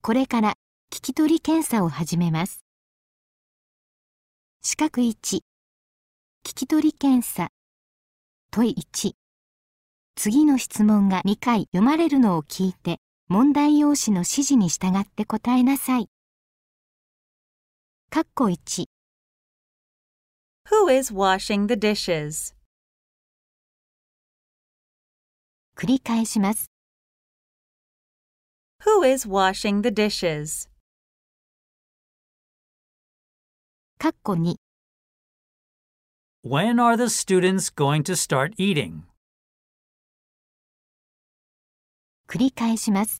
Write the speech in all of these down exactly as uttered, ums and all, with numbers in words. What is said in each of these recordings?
これから聞き取り検査を始めます。四角いち、聞き取り検査。問いち、次の質問がにかい読まれるのを聞いて、問題用紙の指示に従って答えなさい。括弧いち。 Who is washing the dishes? 繰り返します。 Who is washing the dishes? 括弧に。 When are the students going to start eating? 繰り返します。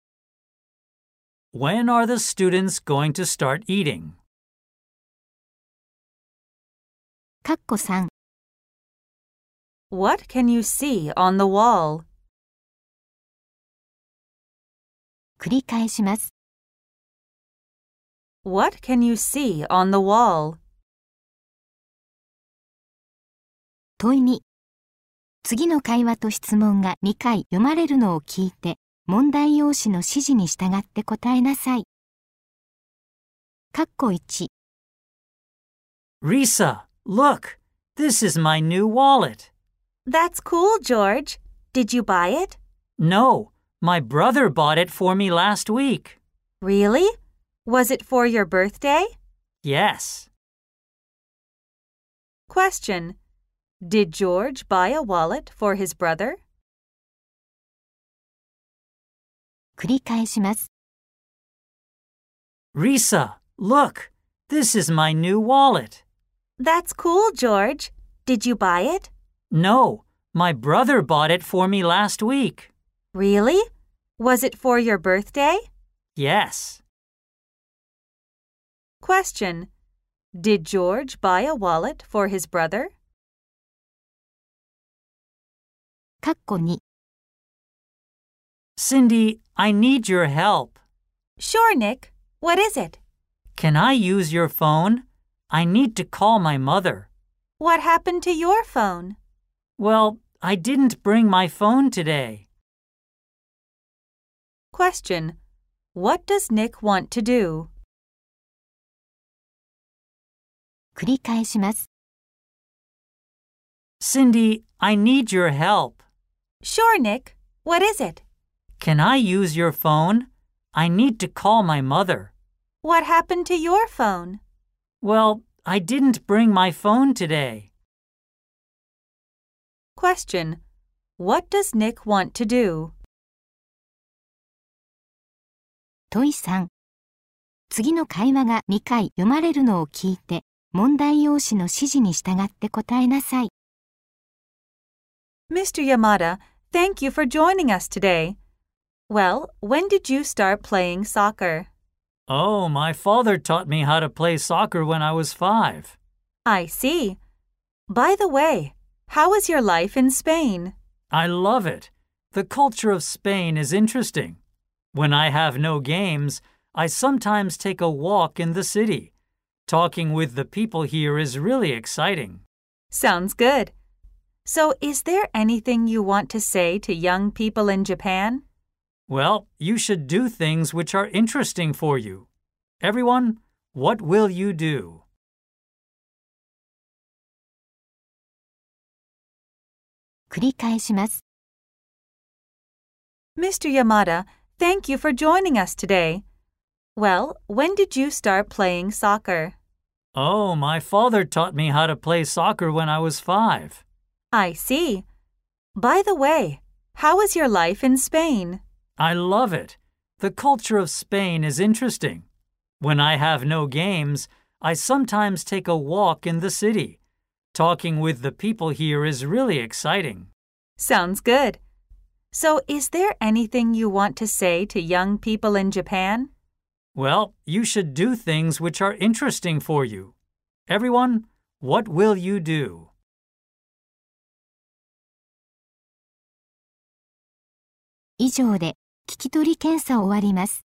When are the students going to start eating? 括弧さん。 What can you see on the wall? 繰り返します。 What can you see on the wall? 問いに。次の会話と質問がにかい読まれるのを聞いて、問題用紙の指示に従って答えなさい。括弧いち。 Risa, look! This is my new wallet. That's cool, George. Did you buy it? No, my brother bought it for me last week. Really? Was it for your birthday? Yes. Question. Did George buy a wallet for his brother? 繰り返します。 Risa, look! This is my new wallet. That's cool, George. Did you buy it? No, my brother bought it for me last week. Really? Was it for your birthday? Yes. Question. Did George buy a wallet for his brother? 括弧に。 Cindy, I need your help. Sure, Nick. What is it? Can I use your phone? I need to call my mother. What happened to your phone? Well, I didn't bring my phone today. Question. What does Nick want to do? 繰り返します。 Cindy, I need your help. Sure, Nick. What is it? Can I use your phone? I need to call my mother. What happened to your phone? Well, I didn't bring my phone today. Question. What does Nick want to do? 問いさん。次の会話がにかい読まれるのを聞いて、問題用紙の指示に従って答えなさい。 Mister Yamada, thank you for joining us today. Well, when did you start playing soccer? Oh, my father taught me how to play soccer when I was five. I see. By the way, how is your life in Spain? I love it. The culture of Spain is interesting. When I have no games, I sometimes take a walk in the city. Talking with the people here is really exciting. Sounds good. So, is there anything you want to say to young people in Japan? Well, you should do things which are interesting for you. Everyone, what will you do? 繰り返します。 Mister Yamada, thank you for joining us today. Well, when did you start playing soccer? Oh, my father taught me how to play soccer when I was five. I see. By the way, how is your life in Spain? I love it. The culture of Spain is interesting. When I have no games, I sometimes take a walk in the city. Talking with the people here is really exciting. Sounds good. So, is there anything you want to say to young people in Japan? Well, you should do things which are interesting for you. Everyone, what will you do? 以上で聞き取り検査を終わります。